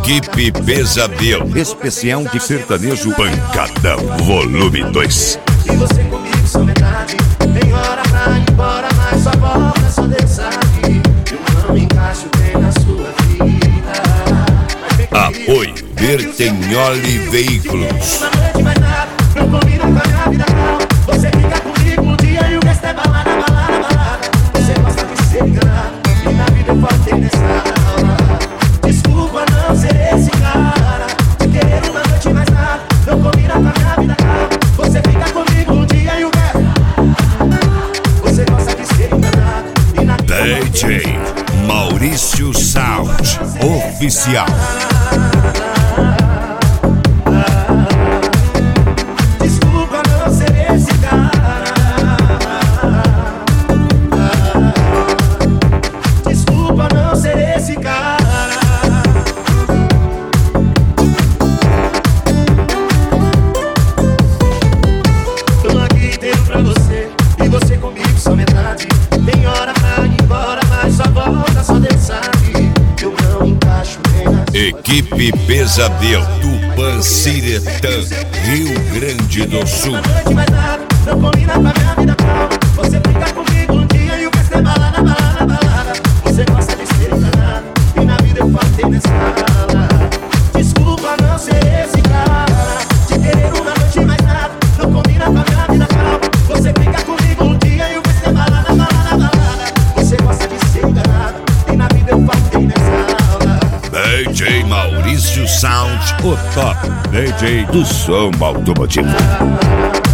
Equipe Pesadelo. Especial de sertanejo Pancadão, volume 2. E você comigo são metade. Tem hora pra ir embora, mas só volta, só Deus sabe. Eu não encaixo bem na sua vida. Apoio Bertenholi Veículos. Uma noite mais nada, não combina com a minha vida não. Você fica comigo um dia e o resto é balada, balada, balada. Você gosta de ser enganado e na vida eu faltei nessa aula. Desculpa não ser esse cara, de querer uma noite mais nada, não combina com a minha vida não. Você fica comigo um dia e o resto. Você gosta de ser enganado e na vida eu faltei DJ Maurício Sound Oficial. Desculpa não ser esse cara. Desculpa não ser esse cara. Tô aqui inteiro pra você e você comigo só metade. Tem hora pra ir embora, mas só volta, só Deus sabe. Eu não encaixo bem na sua Equipe Pesadelo Tupanciretã, Rio Grande do Sul. Uma noite mais nada, não combina com a minha vida não. Você fica comigo um dia e o resto é balada, balada, balada. Você gosta de ser enganado e na vida eu faltei nessa aula. Desculpa não ser esse cara, de querer uma noite mais nada, não combina com a minha vida não. Você fica comigo um dia e o resto é balada, balada, balada. Você gosta de ser enganado e na vida eu faltei nessa aula. DJ Maurício Sound, o top DJ do som automotivo.